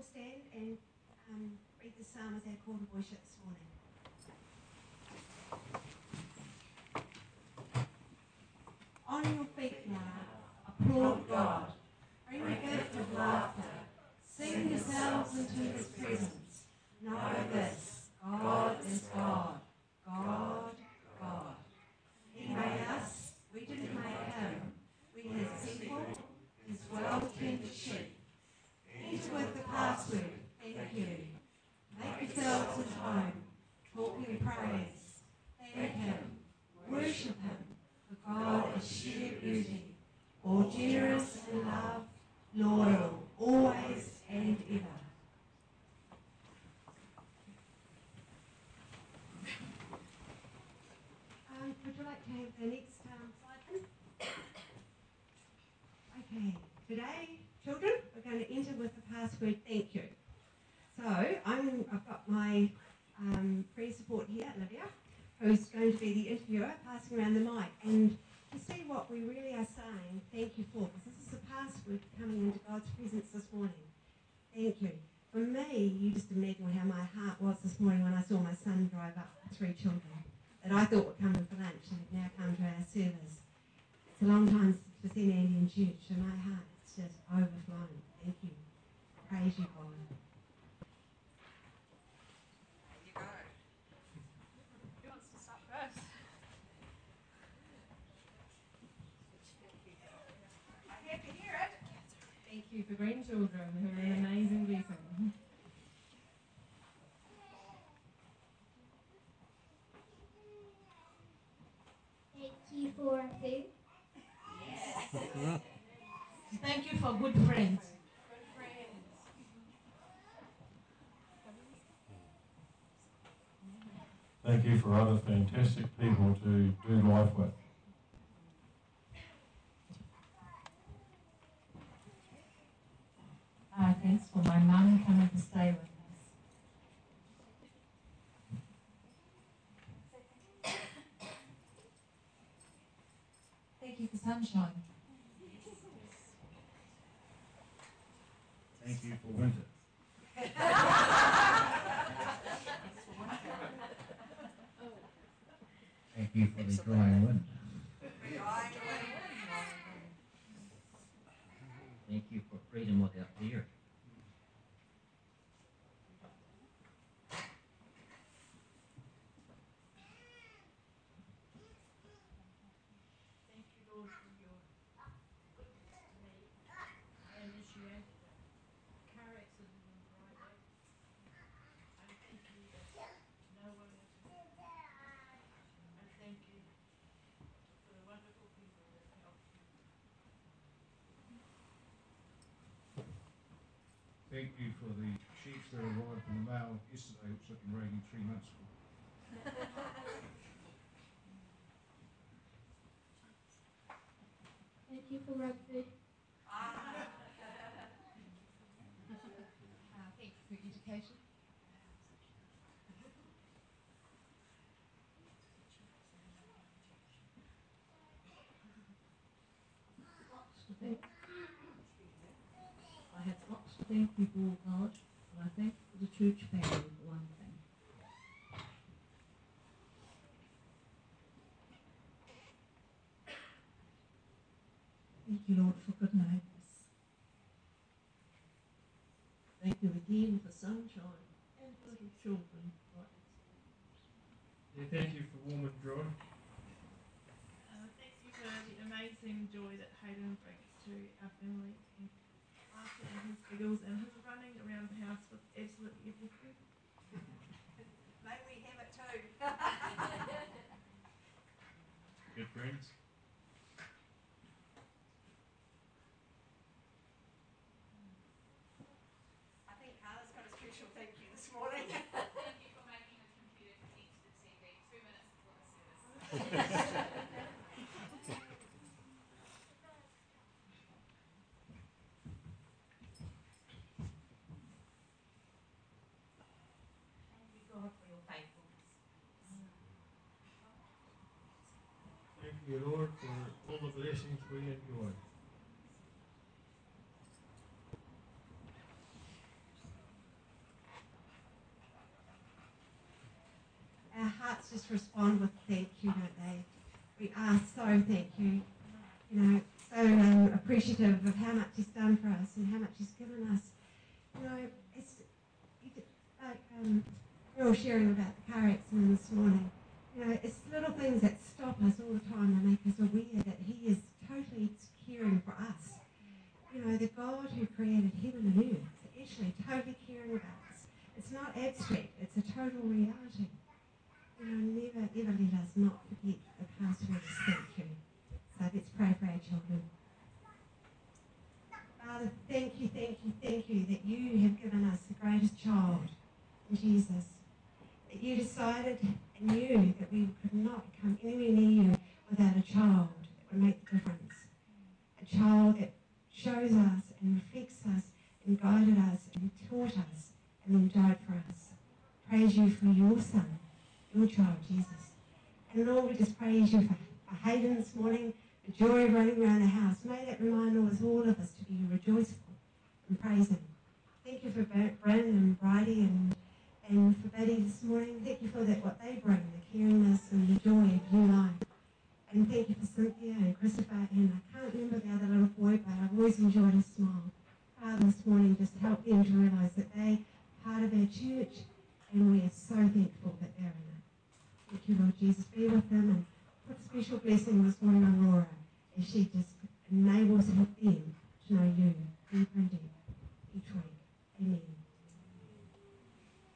stand and read the psalm as our call to worship this morning. On your feet now, applaud God. Bring a gift of laughter. Sing yourselves into his presence. Know this, God is God. God, God. He made us, we didn't make him. We his people, his well-tended sheep. Enter with the password, thank you. Make yourselves at home, talking praise. Thank him, worship him, for God is sheer beauty, all generous in love, loyal, always and ever. Would you like to have the next slide, please? Okay, today, children, we're going to enter with the password thank you. So I've got my prayer support here, Olivia, who's going to be the interviewer, passing around the mic. And to see what we really are saying thank you for, because this is the password coming into God's presence this morning. Thank you. For me, you just imagine how my heart was this morning when I saw my son drive up 3 children that I thought were coming for lunch and have now come to our service. It's a long time since I've seen Andy in church, so my heart is just overflowing. Thank you. Praise you, God. There you go. Who wants to start first? I'm happy to hear it. Thank you for grandchildren who are an amazing blessing. Thank you for food. Yes. Thank you for good friends. Good friends. Thank you for other fantastic people to do life with. Thanks for my mum coming to stay with us. Thank you for sunshine. Thank you for winter. Thank you for the drying wind. Thank you for freedom without fear. Thank you, Lord, for your goodness to me. I initiated a car accident on Friday. I thank you that no one is hurt. I thank you for the wonderful people that helped me. Thank you for the sheets that arrived in the mail yesterday, which I've been waiting 3 months for. Thank you for rugby. Thank you for education. I have lots to thank you for, God, but I thank you for the church family for one thing. Thank you, Lord, for good neighbours. Thank you again for sunshine and little children like us. Yeah, thank you for warm and dry. Thank you for the amazing joy that Hayden brings to our family, and laughter and his giggles and his running around the house with absolutely everything. May we have it too. Good friends. I think Carla's got a special thank you this morning. Thank you for making the computer connect to the TV 2 minutes before the service. Thank you, God, for your faithfulness. Thank you, Lord, for all the blessings we enjoy. just respond with thank you, don't they? We are so thank you. You know, so appreciative of how much He's done for us and how much He's given us. You know, it's like we were sharing about the car accident this morning. You know, it's little things that stop us all the time and make us aware that He is totally caring for us. You know, the God who created heaven and earth is actually totally caring about us. It's not abstract, it's a total reality. You know, never ever let us not forget the past words, thank you. So let's pray for our children. Father, thank you that you have given us the greatest child in Jesus. That you decided and knew that we could not come anywhere near you without a child that would make the difference. A child that shows us and reflects us and guided us and taught us and then died for us. Praise you for your son, your child, Jesus. And Lord, we just praise you for Hayden this morning, the joy of running around the house. May that remind all of us to be rejoiceful and praise him. Thank you for Brandon and Bridie and for Betty this morning. Thank you for that what they bring, the caringness and the joy of new life. And thank you for Cynthia and Christopher, and I can't remember the other little boy, but I've always enjoyed his smile. Father, this morning, just help them to realise that they are part of our church, and we are so thankful that they're in it. Thank you, Lord Jesus. Be with them and put a special blessing this morning on Laura as she just enables them to know you deeper and deeper.